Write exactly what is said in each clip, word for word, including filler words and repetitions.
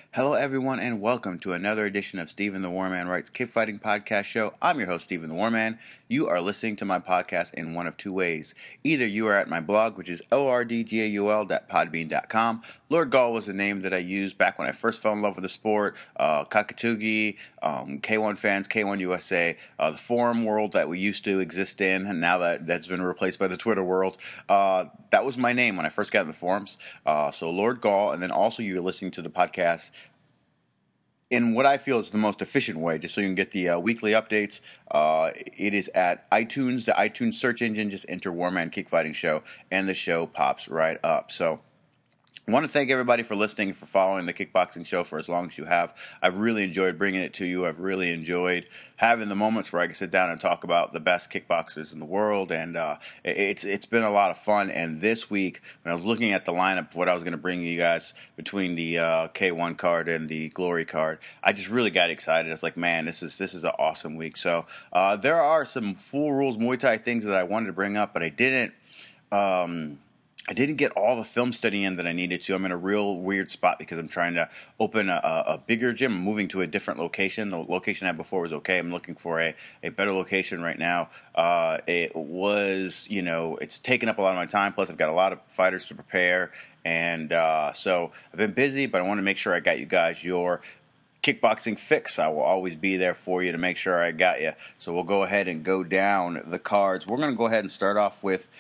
Hello, everyone, and welcome to another edition of Stephen the Warman Writes Kickfighting Podcast Show. I'm your host, Stephen the Warman. You are listening to my podcast in one of two ways. Either you are at my blog, which is L R D G A U L dot podbean dot com. Lord Gaul was the name that I used back when I first fell in love with the sport. Uh, Kakatugi, um, K one fans, K one U S A, uh, the forum world that we used to exist in, and now that that's been replaced by the Twitter world. Uh, that was my name when I first got in the forums. Uh, so Lord Gaul, and then also you're listening to the podcast in what I feel is the most efficient way, just so you can get the uh, weekly updates. Uh, it is at iTunes, the iTunes search engine. Just enter Warman Kickfighting Show, and the show pops right up. So I want to thank everybody for listening, for following the kickboxing show for as long as you have. I've really enjoyed bringing it to you. I've really enjoyed having the moments where I can sit down and talk about the best kickboxers in the world, and uh, it's it's been a lot of fun. And this week, when I was looking at the lineup of what I was going to bring you guys between the uh, K one card and the Glory card, I just really got excited. It's like, man, this is this is an awesome week. So uh, there are some full rules Muay Thai things that I wanted to bring up, but I didn't. Um, I didn't get all the film study in that I needed to. I'm in a real weird spot because I'm trying to open a, a bigger gym. I'm moving to a different location. The location I had before was okay. I'm looking for a, a better location right now. Uh, it was, you know, it's taken up a lot of my time. Plus, I've got a lot of fighters to prepare. And uh, so I've been busy, but I want to make sure I got you guys your kickboxing fix. I will always be there for you to make sure I got you. So we'll go ahead and go down the cards. We're going to go ahead and start off with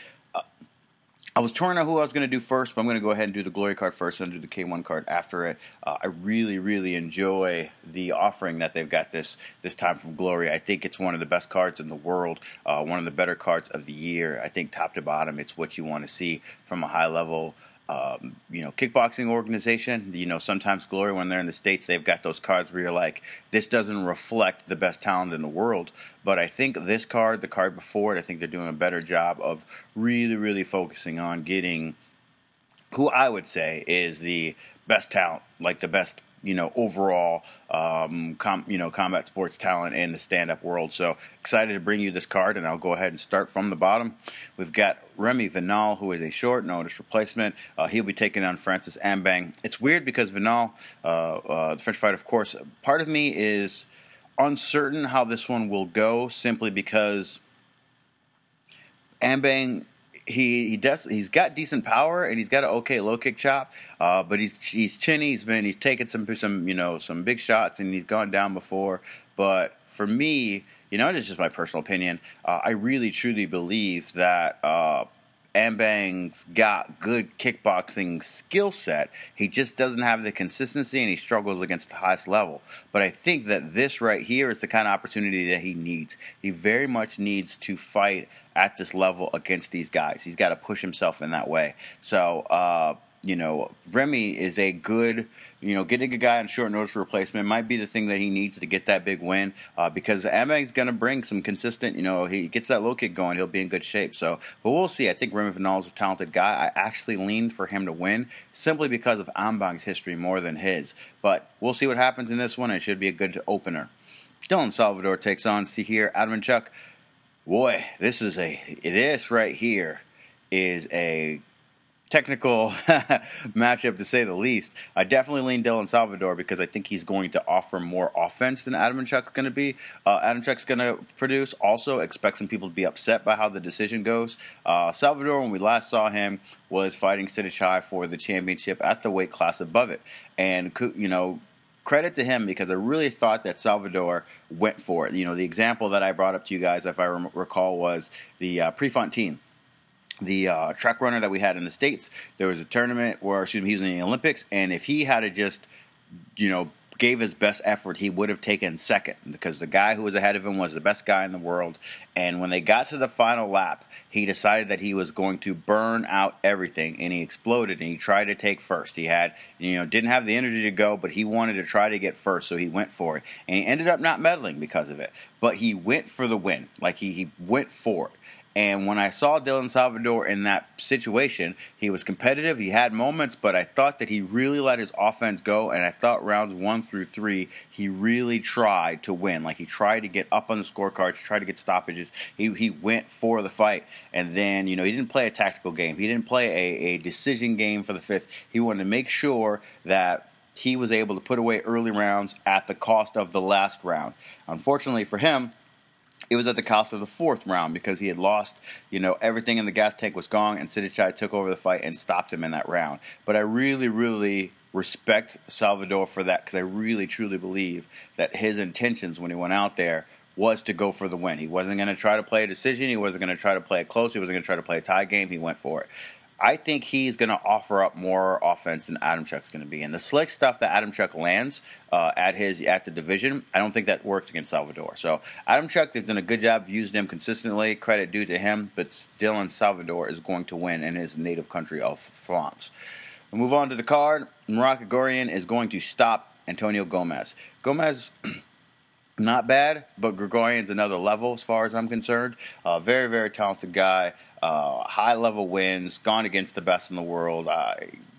I was torn on who I was going to do first, but I'm going to go ahead and do the Glory card first and do the K one card after it. Uh, I really, really enjoy the offering that they've got this this time from Glory. I think it's one of the best cards in the world, uh, one of the better cards of the year. I think top to bottom, it's what you want to see from a high-level Um, you know, kickboxing organization. You know, sometimes Glory, when they're in the States, they've got those cards where you're like, this doesn't reflect the best talent in the world. But I think this card, the card before it, I think they're doing a better job of really, really focusing on getting who I would say is the best talent, like the best, you know, overall, um, com, you know, combat sports talent in the stand-up world. So excited to bring you this card, and I'll go ahead and start from the bottom. We've got Remy Vinal, who is a short notice replacement. Uh, he'll be taking on Francis Ambang. It's weird because Vinal, uh, uh, the French fighter, of course, part of me is uncertain how this one will go, simply because Ambang, He he does he's got decent power, and he's got an okay low kick chop, uh, but he's he's chinny. He's been he's taken some some you know some big shots, and he's gone down before. But for me, you know, it's just my personal opinion. Uh, I really truly believe that uh, Ambang's got good kickboxing skill set. He just doesn't have the consistency, and he struggles against the highest level. But I think that this right here is the kind of opportunity that he needs. He very much needs to fight at this level against these guys. He's got to push himself in that way. So, uh, you know, Remy is a good, you know, getting a guy on short notice replacement might be the thing that he needs to get that big win, uh, because Ambang's going to bring some consistent, you know, he gets that low kick going, he'll be in good shape. So, but we'll see. I think Remy Vinal is a talented guy. I actually leaned for him to win simply because of Ambang's history more than his. But we'll see what happens in this one. It should be a good opener. Dylan Salvador takes on Sihir Advanchuk. Boy, this is a, this right here is a technical matchup, to say the least. I definitely lean Dylan Salvador because I think he's going to offer more offense than Advanchuk's going to be. Uh, Advanchuk's going to produce. Also, expect some people to be upset by how the decision goes. Uh, Salvador, when we last saw him, was fighting Sidichai for the championship at the weight class above it. And, you know, credit to him, because I really thought that Salvador went for it. You know, the example that I brought up to you guys, if I rem- recall, was the uh, Prefontaine, the uh, track runner that we had in the States. There was a tournament where, excuse me, he was in the Olympics, and if he had to just, you know, gave his best effort, he would have taken second, because the guy who was ahead of him was the best guy in the world. And when they got to the final lap, he decided that he was going to burn out everything, and he exploded, and he tried to take first. He had, you know, didn't have the energy to go, but he wanted to try to get first, so he went for it. And he ended up not medaling because of it, but he went for the win. Like, he, he went for it. And when I saw Dylan Salvador in that situation, he was competitive. He had moments, but I thought that he really let his offense go. And I thought rounds one through three, he really tried to win. Like, he tried to get up on the scorecards, tried to get stoppages. He he went for the fight. And then, you know, he didn't play a tactical game. He didn't play a, a decision game for the fifth. He wanted to make sure that he was able to put away early rounds at the cost of the last round. Unfortunately for him, it was at the cost of the fourth round because he had lost, you know, everything in the gas tank was gone, and Sidichai took over the fight and stopped him in that round. But I really, really respect Salvador for that because I really, truly believe that his intentions when he went out there was to go for the win. He wasn't going to try to play a decision. He wasn't going to try to play it close. He wasn't going to try to play a tie game. He went for it. I think he's going to offer up more offense than Adamchuk's going to be. And the slick stuff that Adamchuk lands uh, at his at the division, I don't think that works against Salvador. So Adamchuk, they've done a good job using him consistently. Credit due to him. But Dylan Salvador is going to win in his native country of France. We move on to the card. Murat Grigorian is going to stop Antonio Gomez. Gomez... Not bad, but Grigorian's another level as far as I'm concerned. Uh, very, very talented guy. Uh, high-level wins, gone against the best in the world. Uh,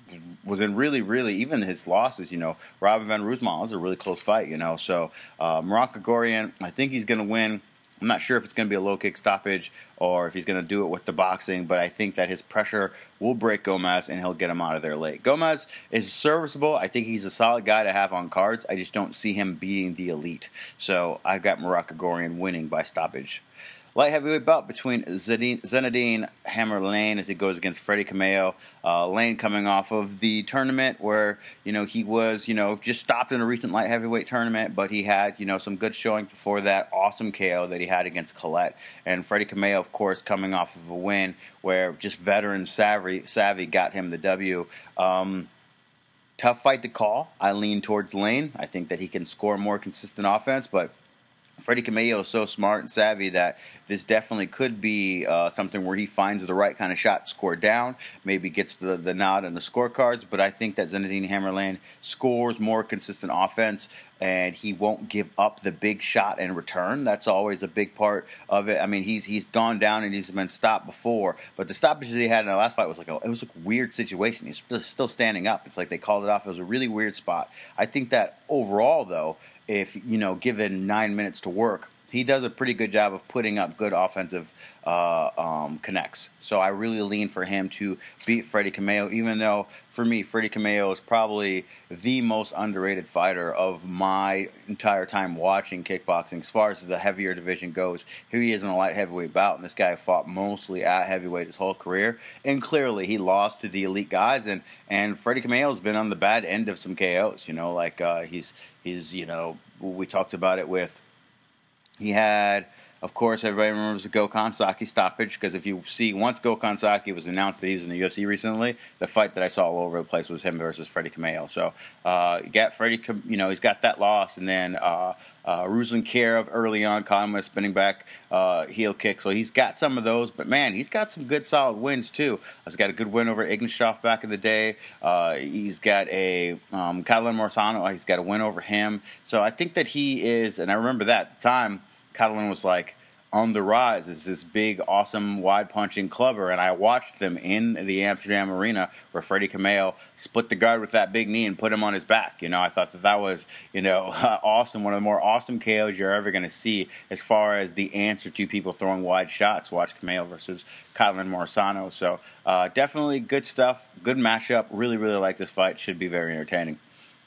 was in really, really, even his losses, you know, Robin van Roosmalen was a really close fight, you know. So, uh, Murat Grigorian, I think he's going to win. I'm not sure if it's going to be a low kick stoppage or if he's going to do it with the boxing, but I think that his pressure will break Gomez and he'll get him out of there late. Gomez is serviceable. I think he's a solid guy to have on cards. I just don't see him beating the elite. So I've got Murat Grigorian winning by stoppage. Light heavyweight bout between Zinedine Hammer Lane as he goes against Freddie Cameo. Uh, Lane coming off of the tournament where, you know, he was, you know, just stopped in a recent light heavyweight tournament, but he had, you know, some good showing before that awesome K O that he had against Colette. And Freddie Cameo, of course, coming off of a win where just veteran savvy, savvy got him the W. Um, tough fight to call. I lean towards Lane. I think that he can score more consistent offense, but Freddie Cameo is so smart and savvy that this definitely could be uh, something where he finds the right kind of shot scored down, maybe gets the, the nod in the scorecards, but I think that Zinedine Hammer Lane scores more consistent offense, and he won't give up the big shot in return. That's always a big part of it. I mean, he's he's gone down and he's been stopped before, but the stoppages he had in the last fight was like a, it was a weird situation. He's still, still standing up. It's like they called it off. It was a really weird spot. I think that overall, though, if, you know, given nine minutes to work, he does a pretty good job of putting up good offensive uh, um, connects. So I really lean for him to beat Freddie Cameo, even though, for me, Freddie Cameo is probably the most underrated fighter of my entire time watching kickboxing. As far as the heavier division goes, here he is in a light heavyweight bout, and this guy fought mostly at heavyweight his whole career. And clearly, he lost to the elite guys, and, and Freddie Cameo's been on the bad end of some K Os. You know, like uh, he's, he's, you know, we talked about it with... He had, of course, everybody remembers the Gokhan Saki stoppage, because if you see, once Gokhan Saki was announced that he was in the U F C recently, the fight that I saw all over the place was him versus Freddie Cameo. So, uh, you got Freddie, you know, he's got that loss, and then uh, uh, Ruslan Kirov early on caught him with a spinning back uh, heel kick. So he's got some of those, but man, he's got some good solid wins too. He's got a good win over Ignashov back in the day. Uh, he's got a um, Catalin Morsano, he's got a win over him. So I think that he is, and I remember that at the time, Catalin was like on the rise as this big, awesome, wide-punching clubber, and I watched them in the Amsterdam arena where Freddie Cameo split the guard with that big knee and put him on his back. You know, I thought that that was, you know, awesome, one of the more awesome K Os you're ever going to see as far as the answer to people throwing wide shots. Watch Cameo versus Catalin Morsano. So uh, definitely good stuff, good matchup. Really, really like this fight. Should be very entertaining.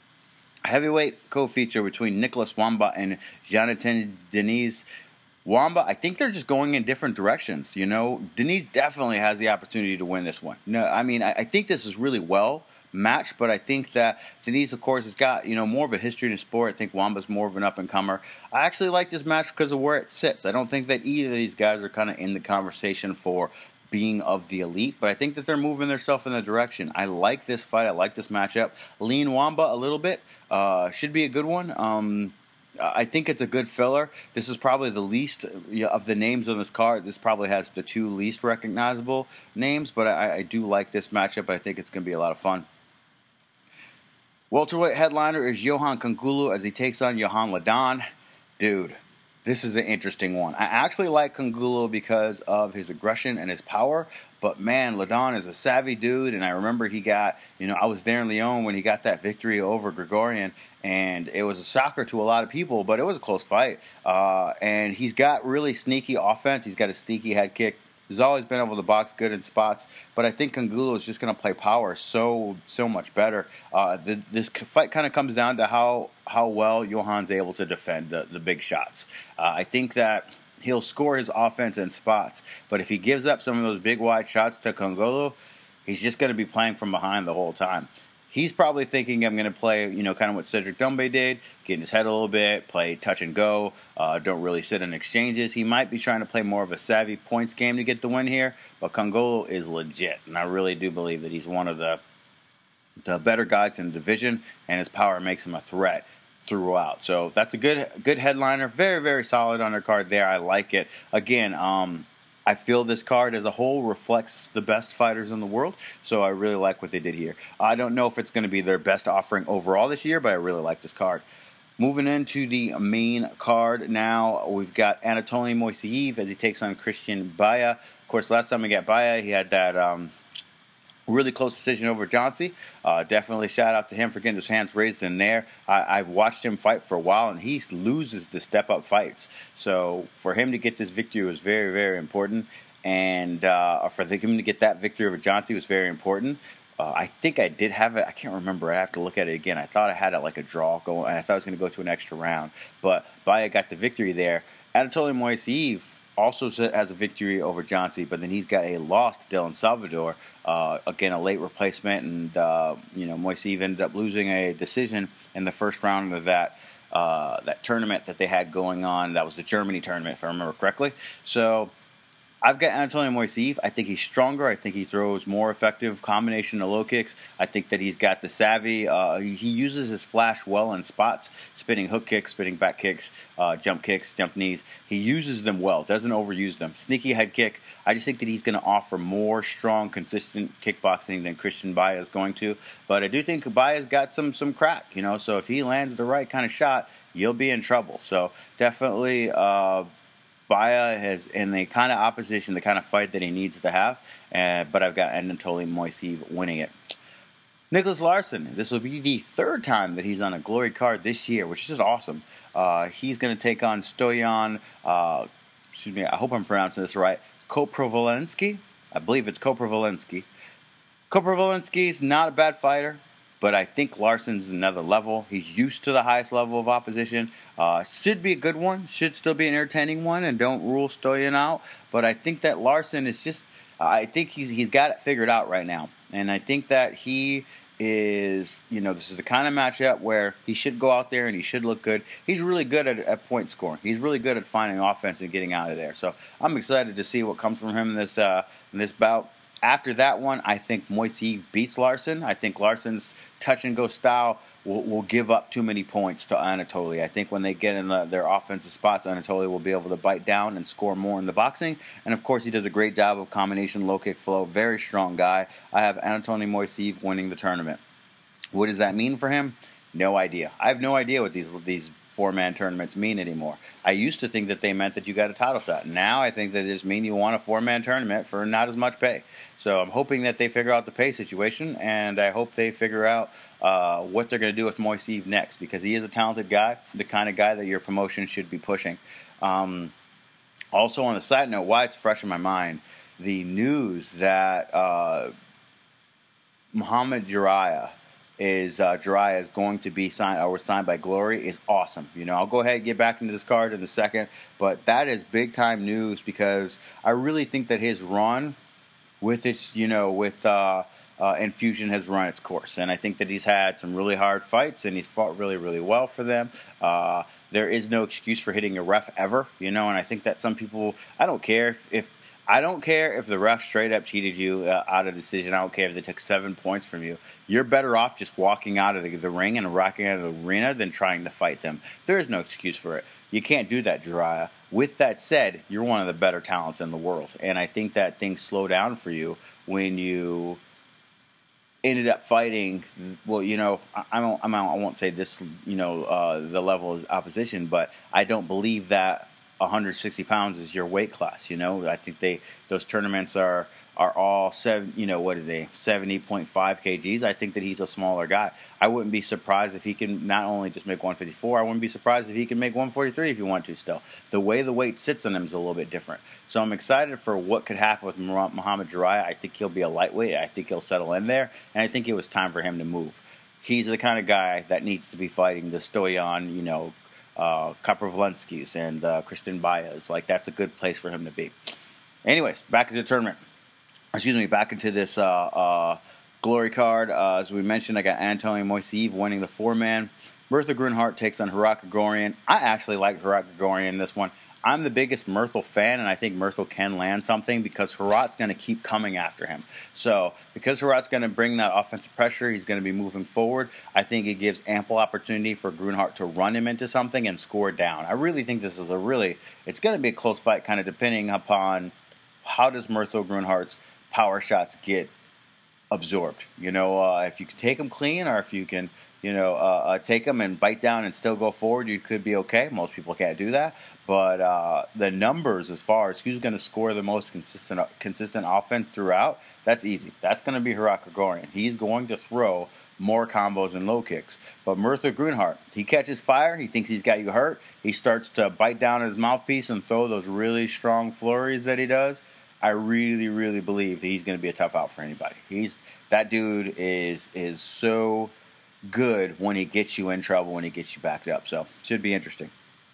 Heavyweight co-feature between Nicholas Wamba and Jonathan Deniz. Wamba, I think they're just going in different directions. You know, Deniz definitely has the opportunity to win this one. No, I mean, I, I think this is really well matched, but I think that Deniz, of course, has got, you know, more of a history in the sport. I think Wamba's more of an up-and-comer. I actually like this match because of where it sits. I don't think that either of these guys are kind of in the conversation for being of the elite, but I think that they're moving themselves in the direction. I like this fight. I like this matchup. Lean Wamba a little bit. Uh, should be a good one. Um, I think it's a good filler. This is probably the least you know, of the names on this card. This probably has the two least recognizable names, but I, I do like this matchup. I think it's going to be a lot of fun. Welterweight headliner is Johan Kungulu as he takes on Johan Ladan. Dude, this is an interesting one. I actually like Kungulu because of his aggression and his power, but man, Ladan is a savvy dude, and I remember he got, you know, I was there in Lyon when he got that victory over Grigorian, and it was a shocker to a lot of people, but it was a close fight. Uh, and he's got really sneaky offense. He's got a sneaky head kick. He's always been able to box good in spots, but I think Angulo is just going to play power so so much better. Uh, the, this fight kind of comes down to how how well Johan's able to defend the, the big shots. Uh, I think that he'll score his offense in spots, but if he gives up some of those big wide shots to Angulo, he's just going to be playing from behind the whole time. He's probably thinking I'm going to play, you know, kind of what Cedric Doumbé did, get in his head a little bit, play touch and go, uh, don't really sit in exchanges. He might be trying to play more of a savvy points game to get the win here, but Angulo is legit, and I really do believe that he's one of the the better guys in the division, and his power makes him a threat throughout. So that's a good good headliner, very, very solid undercard there. I like it. Again, um... I feel this card as a whole reflects the best fighters in the world, so I really like what they did here. I don't know if it's going to be their best offering overall this year, but I really like this card. Moving into the main card now, we've got Anatoly Moiseev as he takes on Christian Baia. Of course, last time we got Baia, he had that um, really close decision over Johnson. Uh, definitely shout out to him for getting his hands raised in there. I, I've watched him fight for a while, and he loses the step-up fights. So for him to get this victory was very, very important. And uh, for him to get that victory over Johnson was very important. Uh, I think I did have it. I can't remember. I have to look at it again. I thought I had it like a draw going, and I thought I was going to go to an extra round. But Baia got the victory there. Anatoly Moiseev also has a victory over Johnson, but then he's got a loss to Dylan Salvador. Uh, again, a late replacement, and uh, you know Moiseev ended up losing a decision in the first round of that uh, that tournament that they had going on. That was the Germany tournament, if I remember correctly. So I've got Anatoly Moiseev. I think he's stronger. I think he throws more effective combination of low kicks. I think that he's got the savvy. Uh, he uses his flash well in spots, spinning hook kicks, spinning back kicks, uh, jump kicks, jump knees. He uses them well, doesn't overuse them. Sneaky head kick. I just think that he's going to offer more strong, consistent kickboxing than Christian Baia is going to. But I do think Baia's got some some crack, you know. So if he lands the right kind of shot, you'll be in trouble. So definitely. Uh, Baia has in the kind of opposition, the kind of fight that he needs to have, uh, but I've got Anatoly Moiseev winning it. Nicholas Larson, this will be the third time that he's on a Glory card this year, which is just awesome. Uh, he's going to take on Stoyan, uh, excuse me, I hope I'm pronouncing this right, Koprovolensky. I believe it's Koprovolensky. Koprovolensky's not a bad fighter, but I think Larson's another level. He's used to the highest level of opposition. Uh, should be a good one. Should still be an entertaining one, and don't rule Stoyan out. But I think that Larson is just. I think he's he's got it figured out right now, and I think that he is. You know, this is the kind of matchup where he should go out there and he should look good. He's really good at, at point scoring. He's really good at finding offense and getting out of there. So I'm excited to see what comes from him in this uh, in this bout. After that one, I think Moiseev beats Larson. I think Larson's touch-and-go style will, will give up too many points to Anatoly. I think when they get in the, their offensive spots, Anatoly will be able to bite down and score more in the boxing. And, of course, he does a great job of combination low-kick flow. Very strong guy. I have Anatoly Moiseev winning the tournament. What does that mean for him? No idea. I have no idea what these these four-man tournaments mean anymore. I used to think that they meant that you got a title shot. Now I think that they just mean you won a four-man tournament for not as much pay. So I'm hoping that they figure out the pay situation, and I hope they figure out uh, what they're going to do with Moiseev next, because he is a talented guy, the kind of guy that your promotion should be pushing. Um, also, on the side note, why it's fresh in my mind, the news that uh, Muhammad Jiraiya is uh, Jiraiya is going to be signed or signed by Glory is awesome. You know, I'll go ahead and get back into this card in a second, but that is big time news because I really think that his run with its, you know, with uh, uh, Infusion has run its course, and I think that he's had some really hard fights and he's fought really, really well for them. Uh, there is no excuse for hitting a ref ever, you know, and I think that some people, I don't care if, if I don't care if the ref straight up cheated you uh, out of decision. I don't care if they took seven points from you. You're better off just walking out of the, the ring and rocking out of the arena than trying to fight them. There is no excuse for it. You can't do that, Jiraiya. With that said, you're one of the better talents in the world, and I think that things slow down for you when you ended up fighting. Well, you know, I, I don't, I won't say this, you know, uh, the level of opposition, but I don't believe that one hundred sixty pounds is your weight class. You know, I think they those tournaments are are all seven, you know, what are they, seventy point five kgs. I think that he's a smaller guy. I wouldn't be surprised if he can not only just make one fifty-four, I wouldn't be surprised if he can make one forty-three if you want to still. The way the weight sits on him is a little bit different. So I'm excited for what could happen with Muhammad Jariah. I think he'll be a lightweight. I think he'll settle in there, and I think it was time for him to move. He's the kind of guy that needs to be fighting the Stoyan, you know, uh, Kaprovalskis and uh, Christian Baez. Like, that's a good place for him to be. Anyways, back into the tournament. Excuse me, back into this uh, uh, glory card. Uh, as we mentioned, I got Antonio Moiseev winning the four-man. Murtha Grunhart takes on Herat Grigorian. I actually like Herat Grigorian in this one. I'm the biggest Myrtle fan, and I think Myrtle can land something because Herat's going to keep coming after him. So, because Herat's going to bring that offensive pressure, he's going to be moving forward. I think it gives ample opportunity for Grunhart to run him into something and score down. I really think this is a really, it's going to be a close fight, kind of depending upon how does Myrtle Grunhart's power shots get absorbed. You know, uh, if you can take them clean, or if you can, you know, uh, uh, take them and bite down and still go forward, you could be okay. Most people can't do that. But uh, the numbers as far as who's going to score the most consistent consistent offense throughout, that's easy. That's going to be Herat Grigorian. He's going to throw more combos and low kicks. But Murtha Grunhart, he catches fire. He thinks he's got you hurt. He starts to bite down his mouthpiece and throw those really strong flurries that he does. I really, really believe he's going to be a tough out for anybody. He's that dude is is so good when he gets you in trouble, when he gets you backed up. So, should be interesting.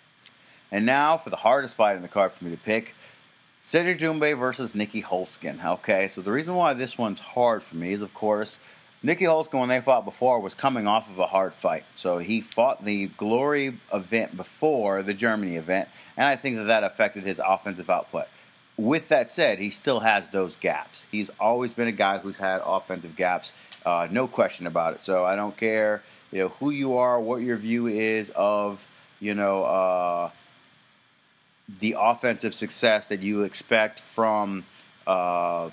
And now for the hardest fight in the card for me to pick, Cedric Doumbé versus Nieky Holzken. Okay, so the reason why this one's hard for me is, of course, Nieky Holzken, when they fought before, was coming off of a hard fight. So he fought the Glory event before the Germany event, and I think that that affected his offensive output. With that said, he still has those gaps. He's always been a guy who's had offensive gaps, uh, no question about it. So I don't care, you know, who you are, what your view is of, you know, uh, the offensive success that you expect from uh,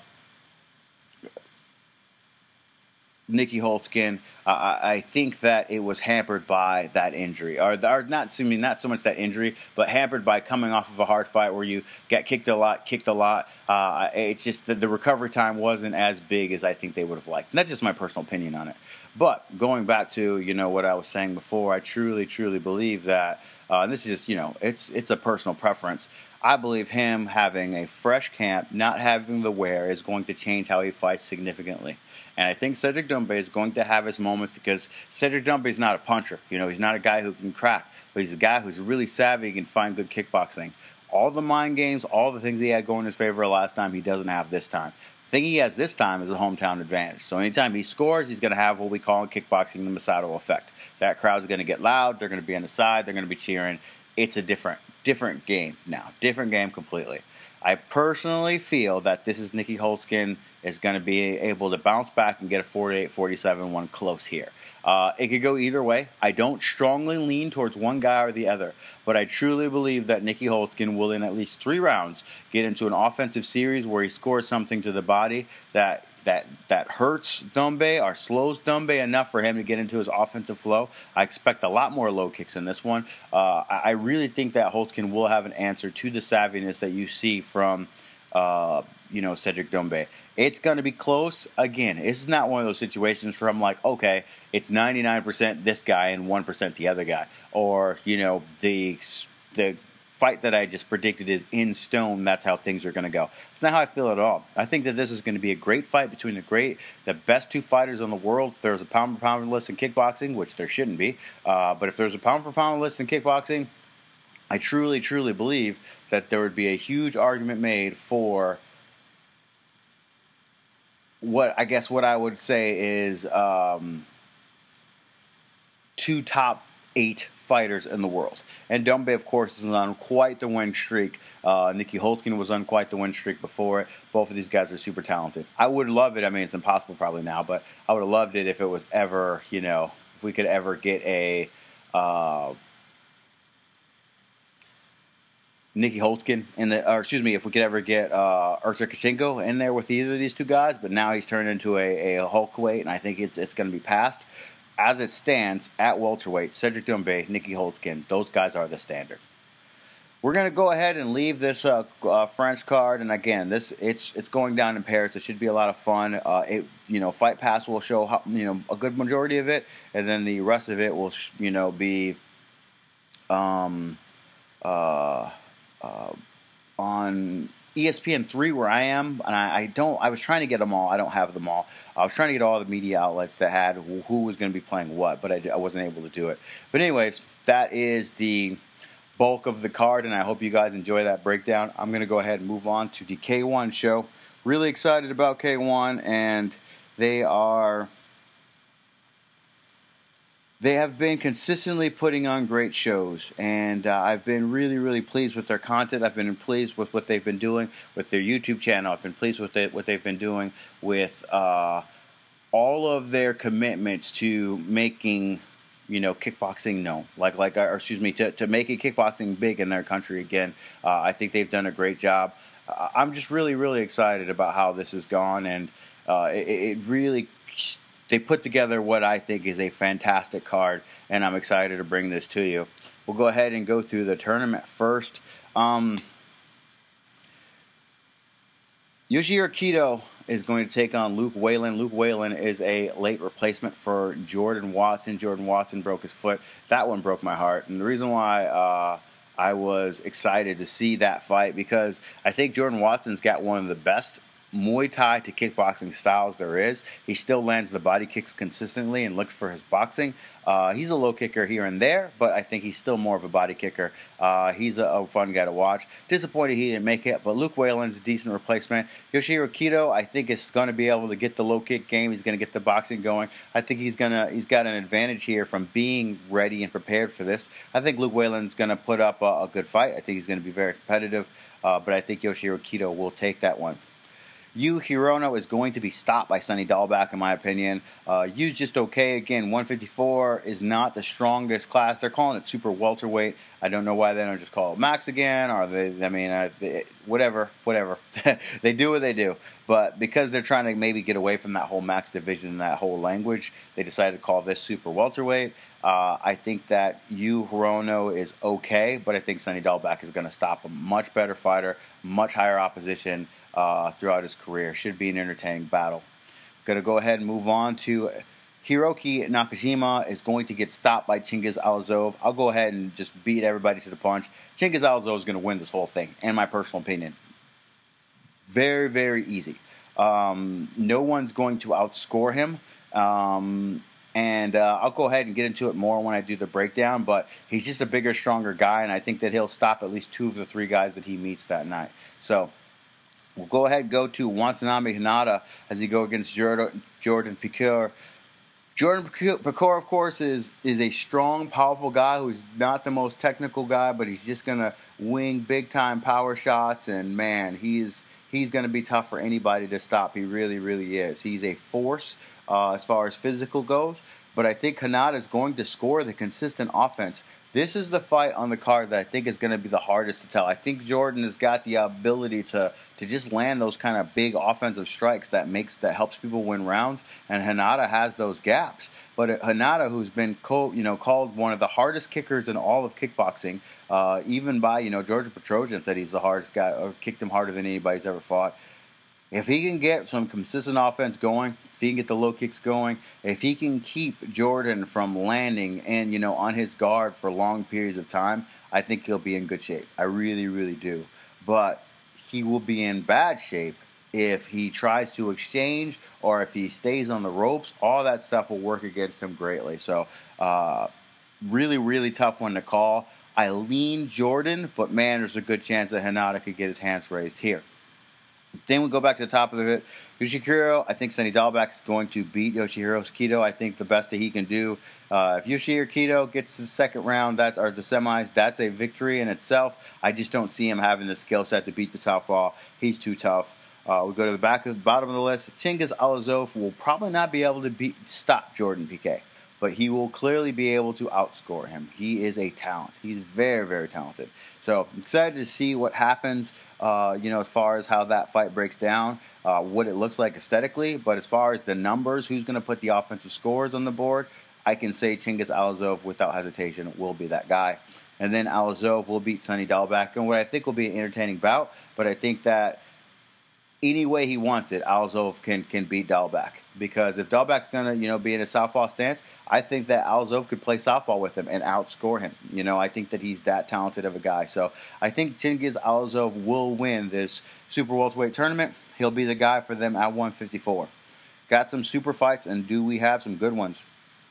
Nieky Holzken. Uh, I think that it was hampered by that injury, or, or not, I mean, not so much that injury, but hampered by coming off of a hard fight where you got kicked a lot, kicked a lot. Uh, it's just that the recovery time wasn't as big as I think they would have liked. And that's just my personal opinion on it. But going back to, you know, what I was saying before, I truly, truly believe that, uh, and this is just, you know, it's it's a personal preference. I believe him having a fresh camp, not having the wear, is going to change how he fights significantly. And I think Cedric Doumbé is going to have his moments because Cedric Doumbé is not a puncher. You know, he's not a guy who can crack, but he's a guy who's really savvy and can find good kickboxing. All the mind games, all the things he had going in his favor last time, he doesn't have this time. The thing he has this time is a hometown advantage. So anytime he scores, he's going to have what we call in kickboxing the Masato effect. That crowd's going to get loud. They're going to be on the side. They're going to be cheering. It's a different, different game now. Different game completely. I personally feel that this is Nieky Holzken is going to be able to bounce back and get a forty-eight forty-seven one close here. Uh, it could go either way. I don't strongly lean towards one guy or the other, but I truly believe that Nieky Holzken will, in at least three rounds, get into an offensive series where he scores something to the body that that that hurts Doumbé or slows Doumbé enough for him to get into his offensive flow. I expect a lot more low kicks in this one. Uh, I, I really think that Holzken will have an answer to the savviness that you see from uh, you know, Cedric Doumbé. It's going to be close. Again, this is not one of those situations where I'm like, okay, it's ninety-nine percent this guy and one percent the other guy. Or, you know, the the fight that I just predicted is in stone. That's how things are going to go. It's not how I feel at all. I think that this is going to be a great fight between the great, the best two fighters in the world. If there's a pound for pound list in kickboxing, which there shouldn't be, uh, but if there's a pound for pound list in kickboxing, I truly, truly believe that there would be a huge argument made for what I guess what I would say is um, two top eight fighters in the world. And Doumbé, of course, is on quite the win streak. Uh, Nieky Holzken was on quite the win streak before it. Both of these guys are super talented. I would love it. I mean, it's impossible probably now, but I would have loved it if it was ever, you know, if we could ever get a uh, Nieky Holzken in the, or excuse me, if we could ever get uh, Artur Kashenko in there with either of these two guys, but now he's turned into a, a Hulk weight, and I think it's it's going to be passed. As it stands, at welterweight, Cedric Doumbé, Nieky Holzken, those guys are the standard. We're gonna go ahead and leave this uh, uh, French card, and again, this it's it's going down in Paris. It should be a lot of fun. Uh, it you know, Fight Pass will show how, you know, a good majority of it, and then the rest of it will sh- you know be um uh, uh on E S P N three where I am, and I, I don't. I was trying to get them all. I don't have them all. I was trying to get all the media outlets that had who, who was going to be playing what, but I, I wasn't able to do it. But anyways, that is the bulk of the card, and I hope you guys enjoy that breakdown. I'm going to go ahead and move on to the K one show. Really excited about K one, and they are they have been consistently putting on great shows, and uh, I've been really, really pleased with their content. I've been pleased with what they've been doing with their YouTube channel. I've been pleased with it, what they've been doing with uh, all of their commitments to making, you know, kickboxing known, like like or excuse me, to to making kickboxing big in their country again. Uh, I think they've done a great job. Uh, I'm just really really excited about how this has gone, and uh, it, it really they put together what I think is a fantastic card, and I'm excited to bring this to you. We'll go ahead and go through the tournament first. Um, Yoshihiro Kido is going to take on Luke Whalen. Luke Whalen is a late replacement for Jordan Watson. Jordan Watson broke his foot. That one broke my heart. And the reason why uh, I was excited to see that fight, because I think Jordan Watson's got one of the best Muay Thai to kickboxing styles there is. He still lands the body kicks consistently and looks for his boxing. Uh, he's a low kicker here and there, but I think he's still more of a body kicker. Uh, he's a, a fun guy to watch. Disappointed he didn't make it, but Luke Whalen's a decent replacement. Yoshihiro Kido, I think, is going to be able to get the low kick game. He's going to get the boxing going. I think he's gonna he's got an advantage here from being ready and prepared for this. I think Luke Whalen's going to put up a, a good fight. I think he's going to be very competitive, uh, but I think Yoshihiro Kido will take that one. Yu Hirono is going to be stopped by Sonny Dahlback, in my opinion. Uh, Yu's just okay. Again, one fifty-four is not the strongest class. They're calling it super welterweight. I don't know why they don't just call it max again, or they, I mean, uh, they, whatever, whatever. They do what they do. But because they're trying to maybe get away from that whole max division and that whole language, they decided to call this super welterweight. Uh, I think that Yu Hirono is okay, but I think Sonny Dahlback is going to stop a much better fighter, much higher opposition. Uh, throughout his career. Should be an entertaining battle. Going to go ahead and move on to Hiroki Nakajima is going to get stopped by Chingiz Alazov. I'll go ahead and just beat everybody to the punch. Chingiz Alazov is going to win this whole thing, in my personal opinion. Very, very easy. Um, no one's going to outscore him. Um, and uh, I'll go ahead and get into it more when I do the breakdown, but he's just a bigger, stronger guy, and I think that he'll stop at least two of the three guys that he meets that night. So we'll go ahead and go to Watanabe Hinata as he go against Jordan, Jordan Piqueur. Jordan Piqueur, of course, is is a strong, powerful guy who's not the most technical guy, but he's just going to wing big-time power shots, and, man, he's he's going to be tough for anybody to stop. He really, really is. He's a force uh, as far as physical goes, but I think Hinata is going to score the consistent offense. This is the fight on the card that I think is going to be the hardest to tell. I think Jordan has got the ability to to just land those kind of big offensive strikes that makes that helps people win rounds, and Hinata has those gaps. But Hinata, who's been called, you know, called one of the hardest kickers in all of kickboxing, uh, even by, you know, George Petrosian said he's the hardest guy, or kicked him harder than anybody's ever fought. If he can get some consistent offense going, if he can get the low kicks going, if he can keep Jordan from landing and, you know, on his guard for long periods of time, I think he'll be in good shape. I really, really do. But he will be in bad shape if he tries to exchange or if he stays on the ropes. All that stuff will work against him greatly. So, uh, really, really tough one to call. I lean Jordan, but, man, there's a good chance that Hinata could get his hands raised here. Then we go back to the top of it. Yoshihiro, I think Sonny Dahlback is going to beat Yoshihiro Kido. I think the best that he can do. Uh, if Yoshihiro Kido gets to the second round, that's or the semis, that's a victory in itself. I just don't see him having the skill set to beat the southpaw. He's too tough. Uh, we go to the back of the bottom of the list. Chingiz Alazov will probably not be able to beat stop Jordan Piquet, but he will clearly be able to outscore him. He is a talent. He's very, very talented. So I'm excited to see what happens, uh, you know, as far as how that fight breaks down, uh, what it looks like aesthetically. But as far as the numbers, who's going to put the offensive scores on the board, I can say Chingiz Alazov without hesitation will be that guy. And then Alazov will beat Sonny Dalbeck in what I think will be an entertaining bout. But I think that any way he wants it, Alazov can can beat Dalbeck. Because if Dalbeck's going to, you know, be in a southpaw stance, I think that Alazov could play southpaw with him and outscore him. You know, I think that he's that talented of a guy. So I think Chingiz Alazov will win this super welterweight tournament. He'll be the guy for them at one fifty-four. Got some super fights, and do we have some good ones?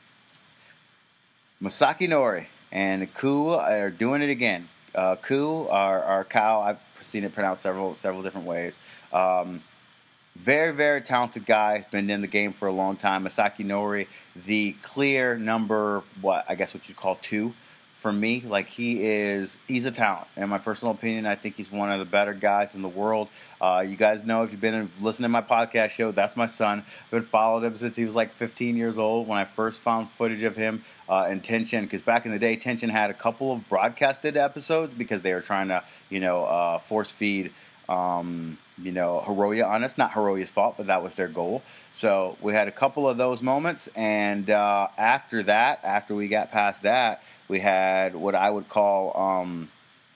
Masaki Nori and Ku are doing it again. Uh, Ku, our, our cow, I've seen it pronounced several several different ways. Um, very, very talented guy. Been in the game for a long time. Masaki Nori, the clear number, what, I guess what you'd call two for me. Like, he is, he's a talent. In my personal opinion, I think he's one of the better guys in the world. Uh, you guys know, if you've been listening to my podcast show, that's my son. I've been following him since he was like fifteen years old when I first found footage of him uh, in Tenshin. Because back in the day, Tenshin had a couple of broadcasted episodes because they were trying to, you know, uh, force feed Um, you know, Hiroya on us. Not Hiroya's fault, but that was their goal. So we had a couple of those moments, and uh, after that, after we got past that, we had what I would call um,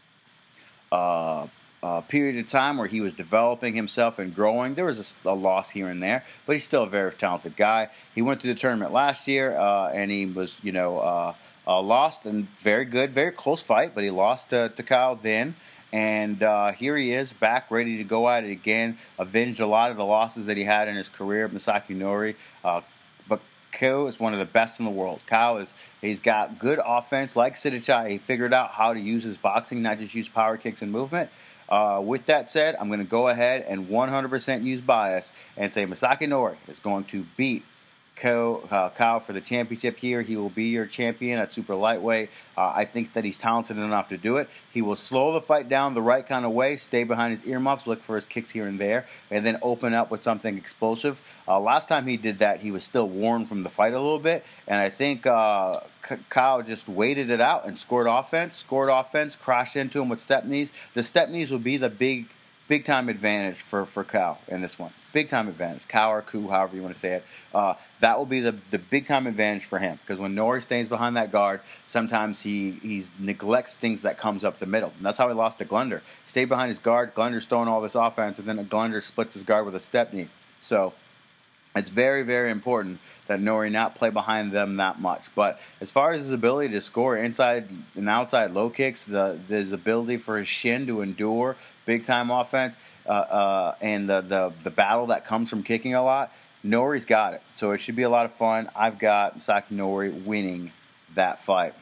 uh, a period of time where he was developing himself and growing. There was a, a loss here and there, but he's still a very talented guy. He went to the tournament last year, uh, and he was, you know, uh, uh, lost, and very good, very close fight, but he lost to, to Kyle then. And uh, here he is, back, ready to go at it again. Avenged a lot of the losses that he had in his career, Masaki Nori. Uh, but Kyle is one of the best in the world. Kyle is, he's got good offense, like Sidichai. He figured out how to use his boxing, not just use power kicks and movement. Uh, with that said, I'm going to go ahead and one hundred percent use bias and say Masaki Nori is going to beat Kyle, uh, Kyle for the championship here. He will be your champion at super lightweight. Uh, I think that he's talented enough to do it. He will slow the fight down the right kind of way, stay behind his earmuffs, look for his kicks here and there, and then open up with something explosive. Uh, last time he did that, he was still worn from the fight a little bit, and I think uh, Kyle just waited it out and scored offense, scored offense, crashed into him with step knees. The step knees will be the big, big time advantage for, for Kyle in this one. Big time advantage. Kyle or Ku, however you want to say it. Uh, that will be the, the big time advantage for him. Because when Nori stays behind that guard, sometimes he he's neglects things that comes up the middle. And that's how he lost to Glunder. He stayed behind his guard. Glunder's throwing all this offense, and then Glunder splits his guard with a step knee. So it's very, very important that Nori not play behind them that much. But as far as his ability to score inside and outside low kicks, the his ability for his shin to endure big time offense, uh, uh, and the, the the battle that comes from kicking a lot, Nori's got it. So it should be a lot of fun. I've got Masaki Nori winning that fight.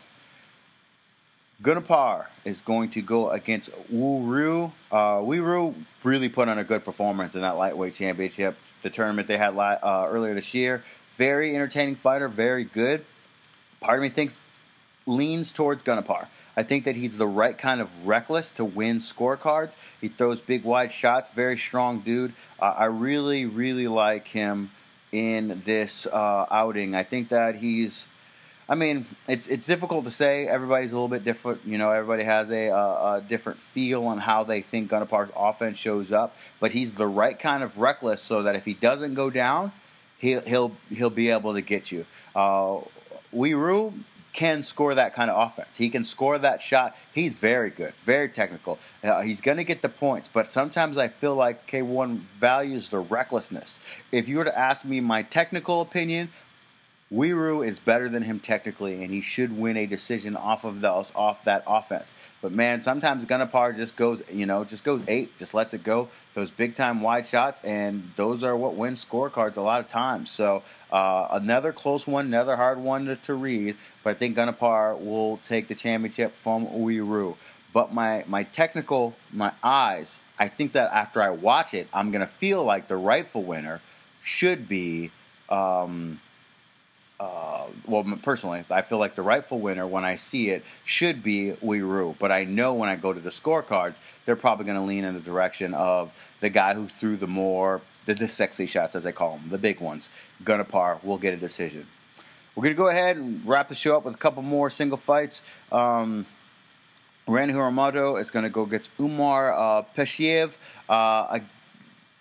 Gunapar is going to go against Wu Ryu. Uh, Wu Ryu really put on a good performance in that lightweight championship, the tournament they had uh, earlier this year. Very entertaining fighter, very good. Part of me thinks leans towards Gunapar. I think that he's the right kind of reckless to win scorecards. He throws big, wide shots. Very strong dude. Uh, I really, really like him in this uh, outing. I think that he's... I mean, it's it's difficult to say. Everybody's a little bit different. You know, everybody has a, a, a different feel on how they think Gunapar's offense shows up. But he's the right kind of reckless so that if he doesn't go down, he'll he'll he'll be able to get you. Uh, Wu Ryu can score that kind of offense. He can score that shot. He's very good, very technical. Uh, he's going to get the points, but sometimes I feel like K one values the recklessness. If you were to ask me my technical opinion, Wu Ryu is better than him technically, and he should win a decision off of those, off that offense. But man, sometimes Gunapar just goes, you know, just goes eight, just lets it go. Those big time wide shots, and those are what win scorecards a lot of times. So uh, another close one, another hard one to, to read. But I think Gunapar will take the championship from Wu Ryu. But my my technical, my eyes, I think that after I watch it, I'm gonna feel like the rightful winner should be. Um, Uh, well, personally, I feel like the rightful winner, when I see it, should be Wu Ryu. But I know when I go to the scorecards, they're probably going to lean in the direction of the guy who threw the more, the, the sexy shots, as they call them, the big ones. Gunapar will get a decision. We're going to go ahead and wrap the show up with a couple more single fights. Um, Ren Hiromoto is going to go against Umar uh, Peshev. Uh,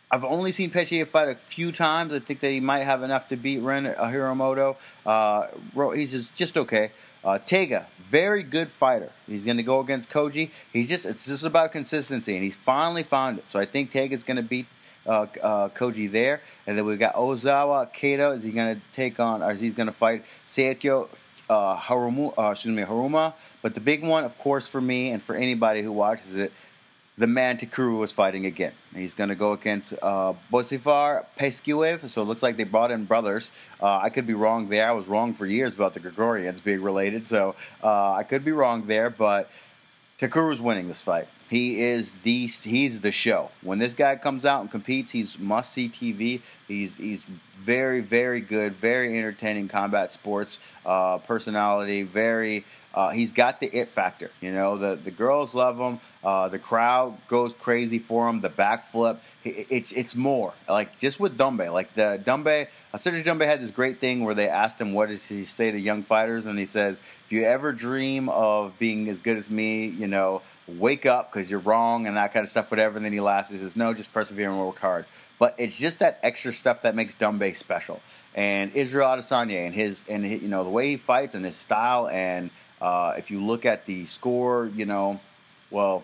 I've only seen Pesce fight a few times. I think that he might have enough to beat Ren uh, Hiromoto. Uh, he's just, just okay. Uh, Tega, very good fighter. He's going to go against Koji. He's just it's just about consistency, and he's finally found it. So I think Tega's going to beat uh, uh, Koji there. And then we've got Ozawa Kato. Is he going to take on, or is he going to fight Seikyo uh, Harumu, uh, excuse me, Haruma? But the big one, of course, for me and for anybody who watches it, the man Takuru was fighting again. He's going to go against uh, Bosifar Pesquiev, so it looks like they brought in brothers. Uh, I could be wrong there. I was wrong for years about the Gregorians being related, so uh, I could be wrong there, but Takuru's winning this fight. He is the he's the show. When this guy comes out and competes, he's must-see T V. He's he's very, very good, very entertaining combat sports uh, personality, very... Uh, he's got the it factor, you know. The the girls love him. Uh, the crowd goes crazy for him. The backflip, it, it's it's more like just with Dumbe. Like the Dumbe, uh, Cedric Dumbe had this great thing where they asked him what does he say to young fighters, and he says, "If you ever dream of being as good as me, you know, wake up because you're wrong and that kind of stuff, whatever." And then he laughs. He says, "No, just persevere and work hard." But it's just that extra stuff that makes Dumbe special. And Israel Adesanya and his and his, you know the way he fights and his style and Uh, if you look at the score, you know, well,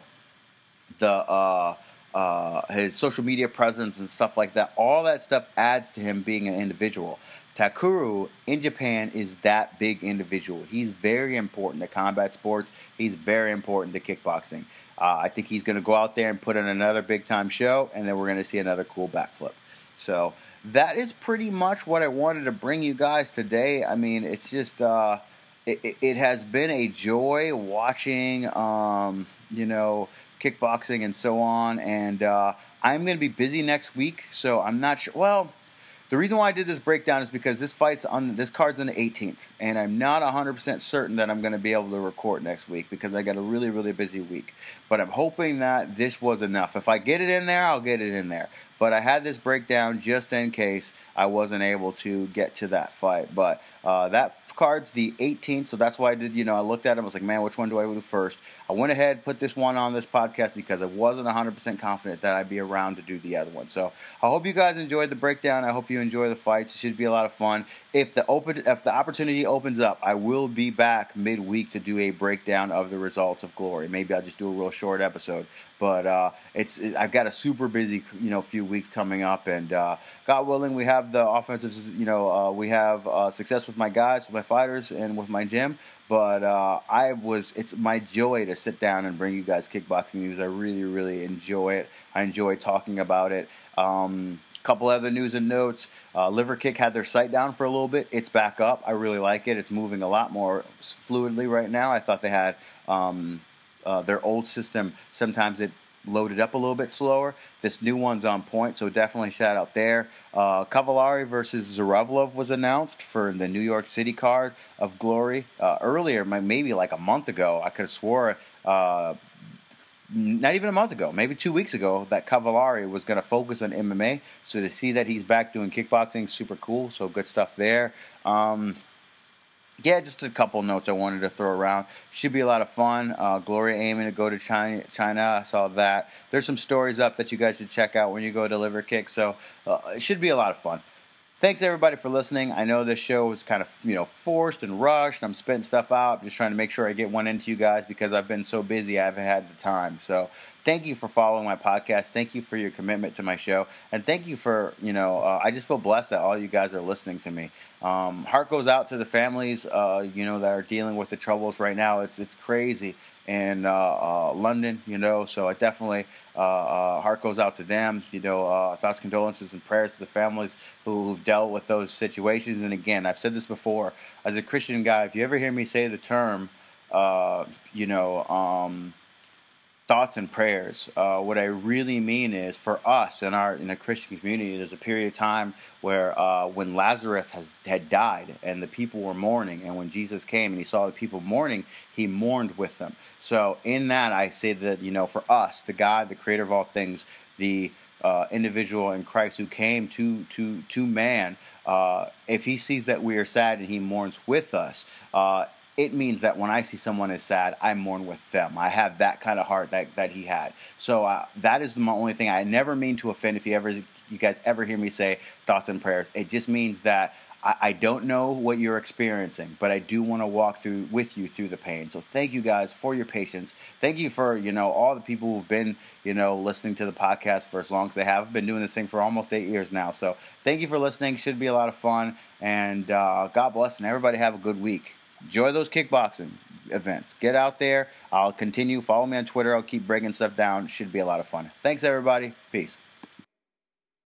the uh, uh, his social media presence and stuff like that, all that stuff adds to him being an individual. Takuru in Japan is that big individual. He's very important to combat sports. He's very important to kickboxing. Uh, I think he's going to go out there and put in another big-time show, and then we're going to see another cool backflip. So that is pretty much what I wanted to bring you guys today. I mean, it's just... Uh, It, it, it has been a joy watching, um, you know, kickboxing and so on. And uh, I'm going to be busy next week, so I'm not sure. Well, the reason why I did this breakdown is because this fight's on this card's on the eighteenth, and I'm not one hundred percent certain that I'm going to be able to record next week because I got a really, really busy week. But I'm hoping that this was enough. If I get it in there, I'll get it in there. But I had this breakdown just in case I wasn't able to get to that fight. But uh, that card's the eighteenth, so that's why I did, you know, I looked at it, I was like, man, which one do I do first? I went ahead, put this one on this podcast because I wasn't one hundred percent confident that I'd be around to do the other one. So I hope you guys enjoyed the breakdown. I hope you enjoy the fights. It should be a lot of fun. If the open, if the opportunity opens up, I will be back midweek to do a breakdown of the results of Glory. Maybe I'll just do a real short episode. But uh, it's it, I've got a super busy, you know, few weeks coming up, and uh, God willing, we have the offensive, you know, uh, we have uh, success with my guys, with my fighters, and with my gym. But uh, I was, it's my joy to sit down and bring you guys kickboxing news. I really, really enjoy it. I enjoy talking about it. Um, couple other news and notes. Uh, Liver Kick had their site down for a little bit. It's back up. I really like it. It's moving a lot more fluidly right now. I thought they had. Um, Uh, their old system, sometimes it loaded up a little bit slower. This new one's on point, so definitely shout out there. Uh, Cavallari versus Zarevlov was announced for the New York City card of Glory. Uh, earlier, maybe like a month ago, I could have swore, uh, not even a month ago, maybe two weeks ago, that Cavallari was going to focus on M M A. So to see that he's back doing kickboxing, super cool. So good stuff there. Um... Yeah, just a couple notes I wanted to throw around. Should be a lot of fun. Uh, Glory aiming to go to China. China. I saw that. There's some stories up that you guys should check out when you go to Liver Kick. So uh, it should be a lot of fun. Thanks everybody for listening. I know this show was kind of, you know, forced and rushed. I'm spitting stuff out. I'm just trying to make sure I get one into you guys because I've been so busy I haven't had the time. So thank you for following my podcast. Thank you for your commitment to my show. And thank you for, you know, uh, I just feel blessed that all you guys are listening to me. Um, heart goes out to the families, uh, you know, that are dealing with the troubles right now. It's it's crazy in uh, uh, London, you know, so I definitely, uh, uh, heart goes out to them, you know, uh, thoughts, condolences, and prayers to the families who, who've dealt with those situations. And again, I've said this before, as a Christian guy, if you ever hear me say the term, uh, you know, um, thoughts and prayers. Uh, what I really mean is, for us in our in the Christian community, there's a period of time where uh, when Lazarus has had died and the people were mourning, and when Jesus came and he saw the people mourning, he mourned with them. So in that, I say that, you know, for us, the God, the Creator of all things, the uh, individual in Christ who came to to to man, uh, if he sees that we are sad and he mourns with us, uh, it means that when I see someone is sad, I mourn with them. I have that kind of heart that, that he had. So uh, that is my only thing. I never mean to offend. If you ever you guys ever hear me say thoughts and prayers, it just means that I, I don't know what you're experiencing, but I do want to walk through with you through the pain. So thank you guys for your patience. Thank you for, you know, all the people who've been, you know, listening to the podcast for as long as they have. I've been doing this thing for almost eight years now. So thank you for listening. Should be a lot of fun. And uh, God bless, and everybody have a good week. Enjoy those kickboxing events. Get out there. I'll continue. Follow me on Twitter. I'll keep breaking stuff down. Should be a lot of fun. Thanks, everybody. Peace.